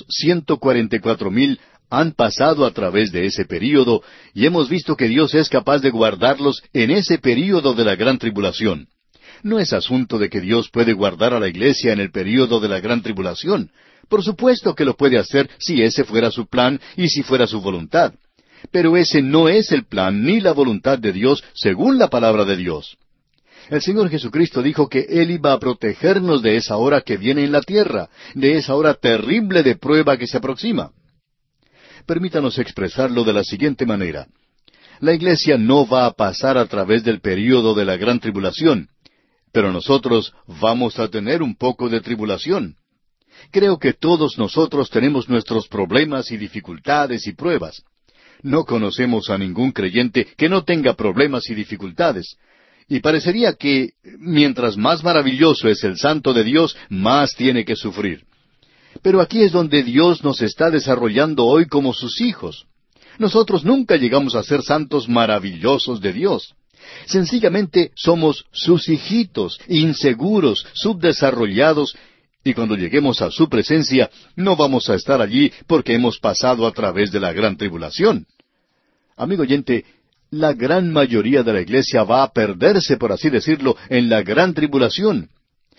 [SPEAKER 1] 144,000 han pasado a través de ese período y hemos visto que Dios es capaz de guardarlos en ese período de la gran tribulación. No es asunto de que Dios puede guardar a la iglesia en el período de la gran tribulación. Por supuesto que lo puede hacer si ese fuera su plan y si fuera su voluntad. Pero ese no es el plan ni la voluntad de Dios según la palabra de Dios. El Señor Jesucristo dijo que Él iba a protegernos de esa hora que viene en la tierra, de esa hora terrible de prueba que se aproxima. Permítanos expresarlo de la siguiente manera. La iglesia no va a pasar a través del período de la gran tribulación, pero nosotros vamos a tener un poco de tribulación. Creo que todos nosotros tenemos nuestros problemas y dificultades y pruebas. No conocemos a ningún creyente que no tenga problemas y dificultades. Y parecería que, mientras más maravilloso es el santo de Dios, más tiene que sufrir. Pero aquí es donde Dios nos está desarrollando hoy como sus hijos. Nosotros nunca llegamos a ser santos maravillosos de Dios. Sencillamente somos sus hijitos, inseguros, subdesarrollados, y cuando lleguemos a su presencia, no vamos a estar allí porque hemos pasado a través de la gran tribulación. Amigo oyente, la gran mayoría de la iglesia va a perderse, por así decirlo, en la gran tribulación.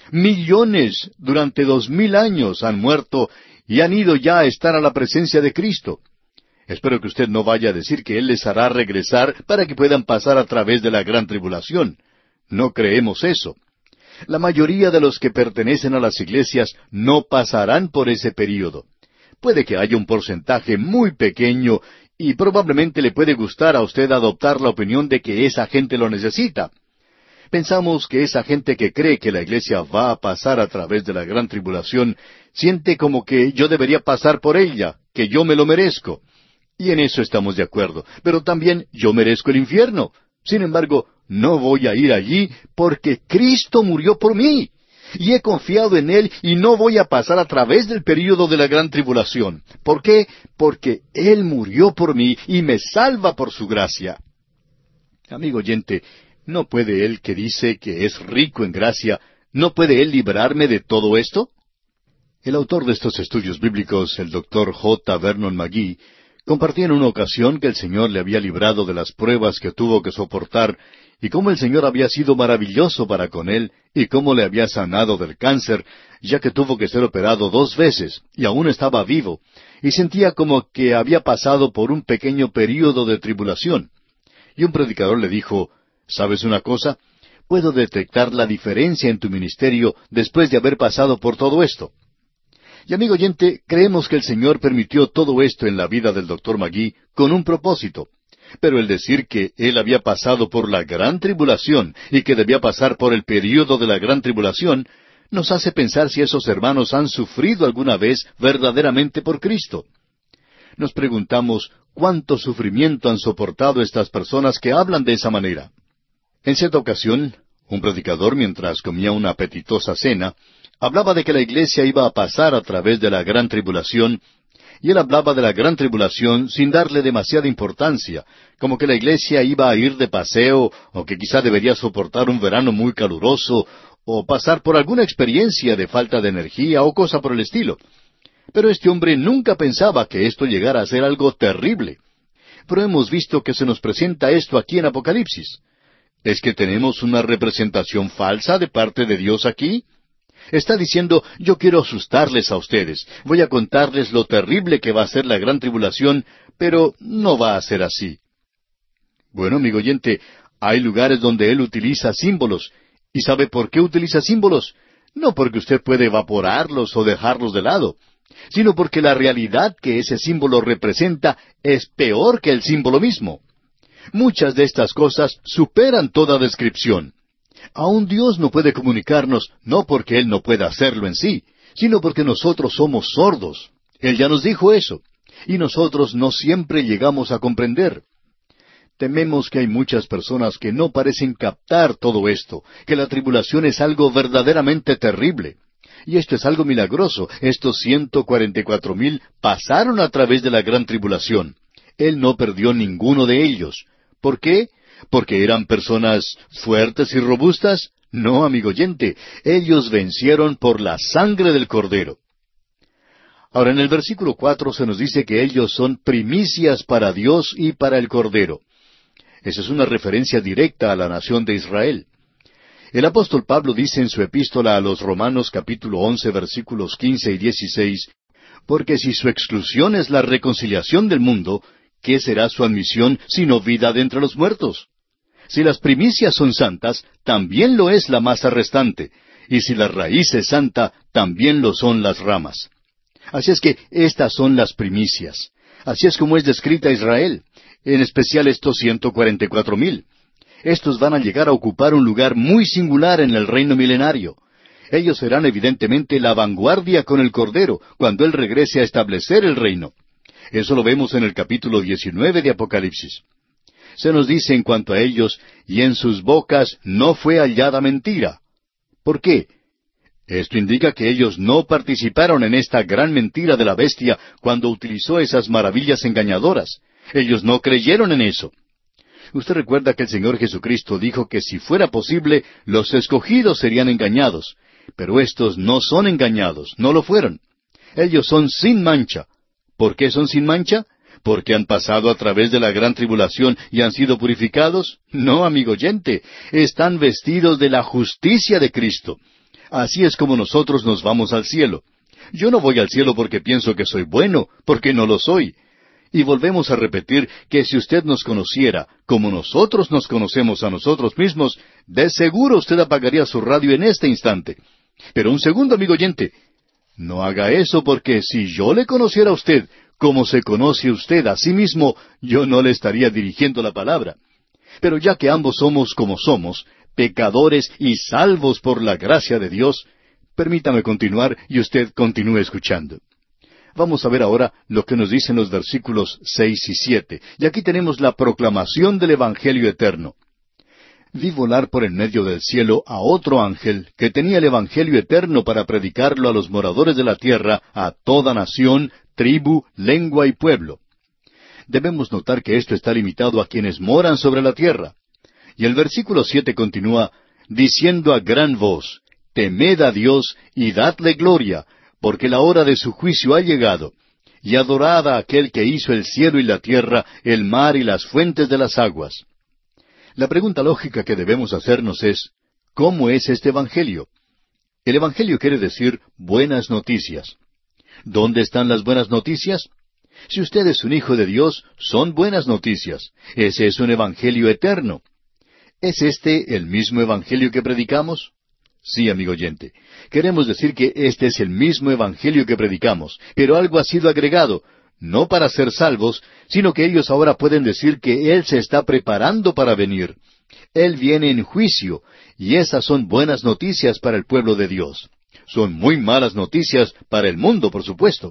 [SPEAKER 1] Millones durante 2000 años han muerto y han ido ya a estar a la presencia de Cristo. Espero que usted no vaya a decir que Él les hará regresar para que puedan pasar a través de la gran tribulación. No creemos eso. La mayoría de los que pertenecen a las iglesias no pasarán por ese período. Puede que haya un porcentaje muy pequeño y probablemente le puede gustar a usted adoptar la opinión de que esa gente lo necesita. Pensamos que esa gente que cree que la iglesia va a pasar a través de la gran tribulación siente como que yo debería pasar por ella, que yo me lo merezco. Y en eso estamos de acuerdo. Pero también yo merezco el infierno. Sin embargo, no voy a ir allí porque Cristo murió por mí. Y he confiado en Él y no voy a pasar a través del período de la gran tribulación. ¿Por qué? Porque Él murió por mí y me salva por su gracia. Amigo oyente, ¿no puede Él que dice que es rico en gracia, no puede Él librarme de todo esto? El autor de estos estudios bíblicos, el Dr. J. Vernon McGee, compartía en una ocasión que el Señor le había librado de las pruebas que tuvo que soportar y cómo el Señor había sido maravilloso para con él y cómo le había sanado del cáncer, ya que tuvo que ser operado 2 veces y aún estaba vivo, y sentía como que había pasado por un pequeño período de tribulación. Y un predicador le dijo, ¿sabes una cosa? Puedo detectar la diferencia en tu ministerio después de haber pasado por todo esto. Y amigo oyente, creemos que el Señor permitió todo esto en la vida del Dr. McGee con un propósito. Pero el decir que él había pasado por la gran tribulación y que debía pasar por el período de la gran tribulación, nos hace pensar si esos hermanos han sufrido alguna vez verdaderamente por Cristo. Nos preguntamos cuánto sufrimiento han soportado estas personas que hablan de esa manera. En cierta ocasión, un predicador, mientras comía una apetitosa cena, hablaba de que la iglesia iba a pasar a través de la gran tribulación, y él hablaba de la gran tribulación sin darle demasiada importancia, como que la iglesia iba a ir de paseo, o que quizá debería soportar un verano muy caluroso, o pasar por alguna experiencia de falta de energía o cosa por el estilo. Pero este hombre nunca pensaba que esto llegara a ser algo terrible. Pero hemos visto que se nos presenta esto aquí en Apocalipsis. ¿Es que tenemos una representación falsa de parte de Dios aquí? Está diciendo, yo quiero asustarles a ustedes, voy a contarles lo terrible que va a ser la gran tribulación, pero no va a ser así. Bueno, amigo oyente, hay lugares donde Él utiliza símbolos. ¿Y sabe por qué utiliza símbolos? No porque usted puede evaporarlos o dejarlos de lado, sino porque la realidad que ese símbolo representa es peor que el símbolo mismo. Muchas de estas cosas superan toda descripción. Aún Dios no puede comunicarnos, no porque Él no pueda hacerlo en sí, sino porque nosotros somos sordos. Él ya nos dijo eso, y nosotros no siempre llegamos a comprender. Tememos que hay muchas personas que no parecen captar todo esto, que la tribulación es algo verdaderamente terrible. Y esto es algo milagroso. Estos 144,000 pasaron a través de la gran tribulación. Él no perdió ninguno de ellos. ¿Por qué? ¿Porque eran personas fuertes y robustas? No, amigo oyente, ellos vencieron por la sangre del Cordero. Ahora, en el versículo 4 se nos dice que ellos son primicias para Dios y para el Cordero. Esa es una referencia directa a la nación de Israel. El apóstol Pablo dice en su epístola a los Romanos capítulo 11 versículos 15 y 16, porque si su exclusión es la reconciliación del mundo, ¿qué será su admisión sino vida de entre los muertos? Si las primicias son santas, también lo es la masa restante, y si la raíz es santa, también lo son las ramas. Así es que estas son las primicias. Así es como es descrita Israel, en especial estos 144,000. Estos van a llegar a ocupar un lugar muy singular en el reino milenario. Ellos serán evidentemente la vanguardia con el Cordero, cuando Él regrese a establecer el reino. Eso lo vemos en el capítulo 19 de Apocalipsis. Se nos dice en cuanto a ellos, y en sus bocas no fue hallada mentira. ¿Por qué? Esto indica que ellos no participaron en esta gran mentira de la bestia cuando utilizó esas maravillas engañadoras. Ellos no creyeron en eso. Usted recuerda que el Señor Jesucristo dijo que si fuera posible, los escogidos serían engañados. Pero estos no son engañados, no lo fueron. Ellos son sin mancha. ¿Por qué son sin mancha? ¿Porque han pasado a través de la gran tribulación y han sido purificados? No, amigo oyente, están vestidos de la justicia de Cristo. Así es como nosotros nos vamos al cielo. Yo no voy al cielo porque pienso que soy bueno, porque no lo soy. Y volvemos a repetir que si usted nos conociera como nosotros nos conocemos a nosotros mismos, de seguro usted apagaría su radio en este instante. Pero un segundo, amigo oyente, no haga eso porque si yo le conociera a usted como se conoce usted a sí mismo, yo no le estaría dirigiendo la palabra. Pero ya que ambos somos como somos, pecadores y salvos por la gracia de Dios, permítame continuar y usted continúe escuchando. Vamos a ver ahora lo que nos dicen los versículos 6 y 7. Y aquí tenemos la proclamación del Evangelio eterno. Vi volar por en medio del cielo a otro ángel que tenía el Evangelio eterno para predicarlo a los moradores de la tierra, a toda nación, tribu, lengua y pueblo. Debemos notar que esto está limitado a quienes moran sobre la tierra. Y el versículo 7 continúa, diciendo a gran voz, temed a Dios y dadle gloria, porque la hora de su juicio ha llegado, y adorad a aquel que hizo el cielo y la tierra, el mar y las fuentes de las aguas. La pregunta lógica que debemos hacernos es, ¿cómo es este Evangelio? El Evangelio quiere decir buenas noticias. ¿Dónde están las buenas noticias? Si usted es un hijo de Dios, son buenas noticias. Ese es un Evangelio eterno. ¿Es este el mismo Evangelio que predicamos? Sí, amigo oyente. Queremos decir que este es el mismo Evangelio que predicamos, pero algo ha sido agregado, no para ser salvos, sino que ellos ahora pueden decir que Él se está preparando para venir. Él viene en juicio, y esas son buenas noticias para el pueblo de Dios. Son muy malas noticias para el mundo, por supuesto.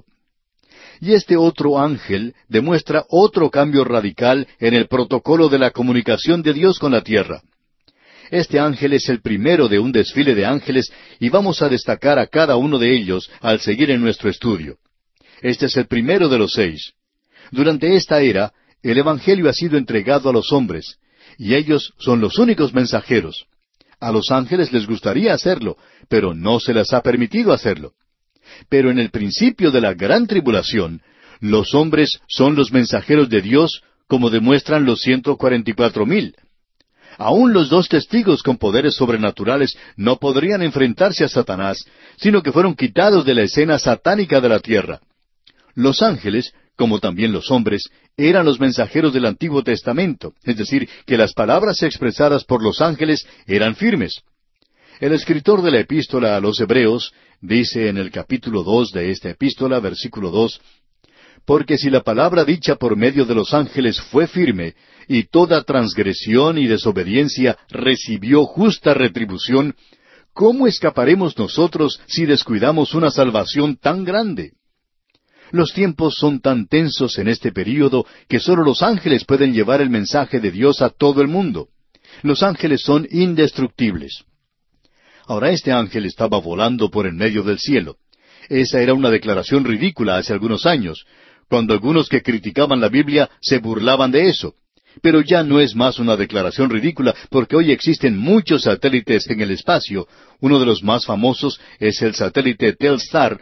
[SPEAKER 1] Y este otro ángel demuestra otro cambio radical en el protocolo de la comunicación de Dios con la tierra. Este ángel es el primero de un desfile de ángeles y vamos a destacar a cada uno de ellos al seguir en nuestro estudio. Este es el primero de los 6. Durante esta era, el Evangelio ha sido entregado a los hombres, y ellos son los únicos mensajeros. A los ángeles les gustaría hacerlo, pero no se les ha permitido hacerlo. Pero en el principio de la gran tribulación, los hombres son los mensajeros de Dios, como demuestran los 144,000. Aún los 2 testigos con poderes sobrenaturales no podrían enfrentarse a Satanás, sino que fueron quitados de la escena satánica de la tierra. Los ángeles, como también los hombres, eran los mensajeros del Antiguo Testamento, es decir, que las palabras expresadas por los ángeles eran firmes. El escritor de la epístola a los Hebreos dice en el capítulo 2 de esta epístola, versículo 2, porque si la palabra dicha por medio de los ángeles fue firme, y toda transgresión y desobediencia recibió justa retribución, ¿cómo escaparemos nosotros si descuidamos una salvación tan grande? Los tiempos son tan tensos en este período que sólo los ángeles pueden llevar el mensaje de Dios a todo el mundo. Los ángeles son indestructibles. Ahora este ángel estaba volando por en medio del cielo. Esa era una declaración ridícula hace algunos años, cuando algunos que criticaban la Biblia se burlaban de eso. Pero ya no es más una declaración ridícula, porque hoy existen muchos satélites en el espacio. Uno de los más famosos es el satélite Telstar,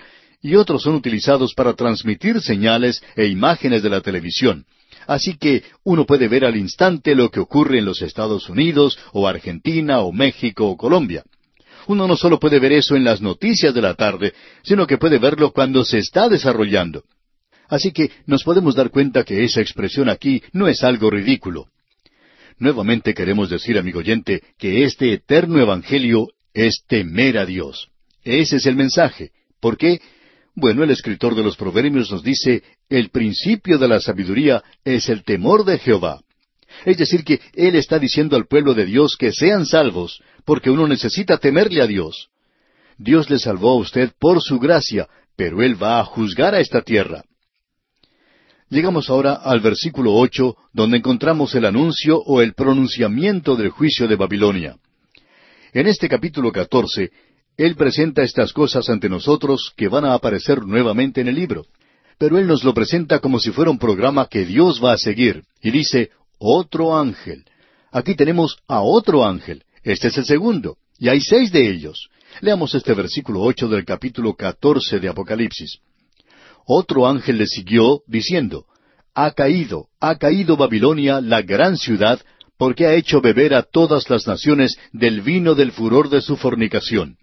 [SPEAKER 1] y otros son utilizados para transmitir señales e imágenes de la televisión. Así que uno puede ver al instante lo que ocurre en los Estados Unidos, o Argentina, o México, o Colombia. Uno no solo puede ver eso en las noticias de la tarde, sino que puede verlo cuando se está desarrollando. Así que nos podemos dar cuenta que esa expresión aquí no es algo ridículo. Nuevamente queremos decir, amigo oyente, que este eterno evangelio es temer a Dios. Ese es el mensaje. ¿Por qué? Bueno, el escritor de los Proverbios nos dice, el principio de la sabiduría es el temor de Jehová. Es decir, que Él está diciendo al pueblo de Dios que sean salvos, porque uno necesita temerle a Dios. Dios le salvó a usted por su gracia, pero Él va a juzgar a esta tierra. Llegamos ahora al versículo 8, donde encontramos el anuncio o el pronunciamiento del juicio de Babilonia. En este capítulo 14, Él presenta estas cosas ante nosotros que van a aparecer nuevamente en el libro. Pero Él nos lo presenta como si fuera un programa que Dios va a seguir. Y dice, otro ángel. Aquí tenemos a otro ángel. Este es el segundo. Y hay 6 de ellos. Leamos este versículo 8 del capítulo 14 de Apocalipsis. Otro ángel le siguió, diciendo, ha caído Babilonia, la gran ciudad, porque ha hecho beber a todas las naciones del vino del furor de su fornicación.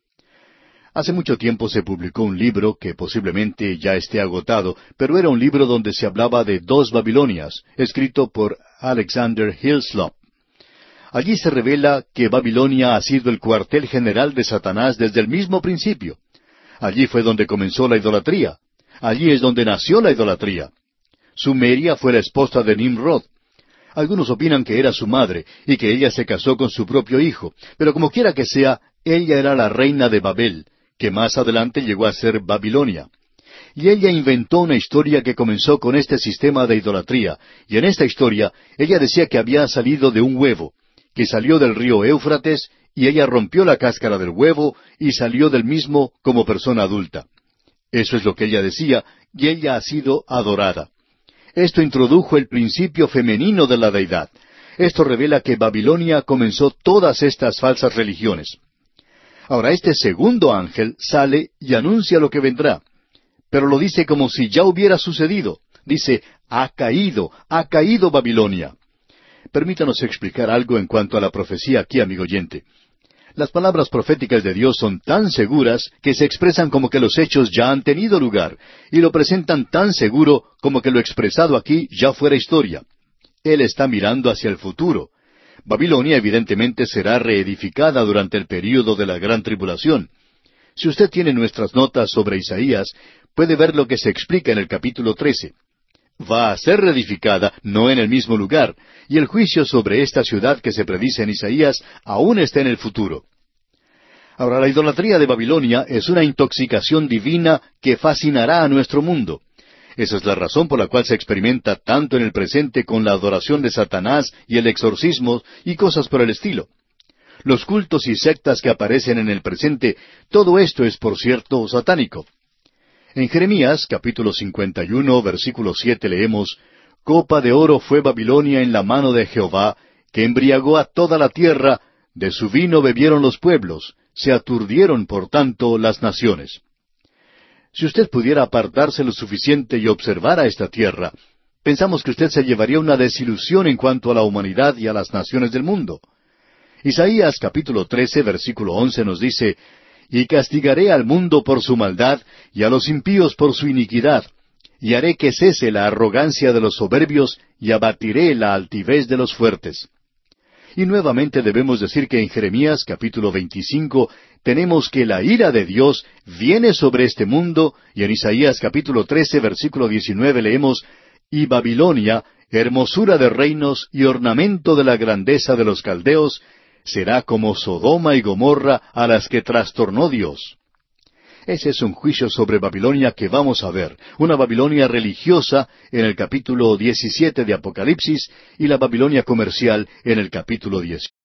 [SPEAKER 1] Hace mucho tiempo se publicó un libro que posiblemente ya esté agotado, pero era un libro donde se hablaba de 2 Babilonias, escrito por Alexander Hislop. Allí se revela que Babilonia ha sido el cuartel general de Satanás desde el mismo principio. Allí fue donde comenzó la idolatría. Allí es donde nació la idolatría. Sumeria fue la esposa de Nimrod. Algunos opinan que era su madre y que ella se casó con su propio hijo, pero como quiera que sea, ella era la reina de Babel, que más adelante llegó a ser Babilonia. Y ella inventó una historia que comenzó con este sistema de idolatría, y en esta historia ella decía que había salido de un huevo, que salió del río Éufrates, y ella rompió la cáscara del huevo y salió del mismo como persona adulta. Eso es lo que ella decía, y ella ha sido adorada. Esto introdujo el principio femenino de la deidad. Esto revela que Babilonia comenzó todas estas falsas religiones. Ahora, este segundo ángel sale y anuncia lo que vendrá, pero lo dice como si ya hubiera sucedido. Dice, ha caído Babilonia. Permítanos explicar algo en cuanto a la profecía aquí, amigo oyente. Las palabras proféticas de Dios son tan seguras que se expresan como que los hechos ya han tenido lugar, y lo presentan tan seguro como que lo expresado aquí ya fuera historia. Él está mirando hacia el futuro. Babilonia evidentemente será reedificada durante el período de la gran tribulación. Si usted tiene nuestras notas sobre Isaías, puede ver lo que se explica en el capítulo 13. Va a ser reedificada, no en el mismo lugar, y el juicio sobre esta ciudad que se predice en Isaías aún está en el futuro. Ahora, la idolatría de Babilonia es una intoxicación divina que fascinará a nuestro mundo. Esa es la razón por la cual se experimenta tanto en el presente con la adoración de Satanás y el exorcismo y cosas por el estilo. Los cultos y sectas que aparecen en el presente, todo esto es, por cierto, satánico. En Jeremías, capítulo 51, versículo 7, leemos, Copa de oro fue Babilonia en la mano de Jehová, que embriagó a toda la tierra, de su vino bebieron los pueblos, se aturdieron por tanto las naciones. Si usted pudiera apartarse lo suficiente y observar a esta tierra, pensamos que usted se llevaría una desilusión en cuanto a la humanidad y a las naciones del mundo. Isaías capítulo 13, versículo 11 nos dice, Y castigaré al mundo por su maldad, y a los impíos por su iniquidad, y haré que cese la arrogancia de los soberbios, y abatiré la altivez de los fuertes. Y nuevamente debemos decir que en Jeremías capítulo 25 tenemos que la ira de Dios viene sobre este mundo, y en Isaías capítulo 13, versículo 19 leemos, Y Babilonia, hermosura de reinos y ornamento de la grandeza de los caldeos, será como Sodoma y Gomorra a las que trastornó Dios. Ese es un juicio sobre Babilonia que vamos a ver, una Babilonia religiosa en el capítulo 17 de Apocalipsis y la Babilonia comercial en el capítulo 10.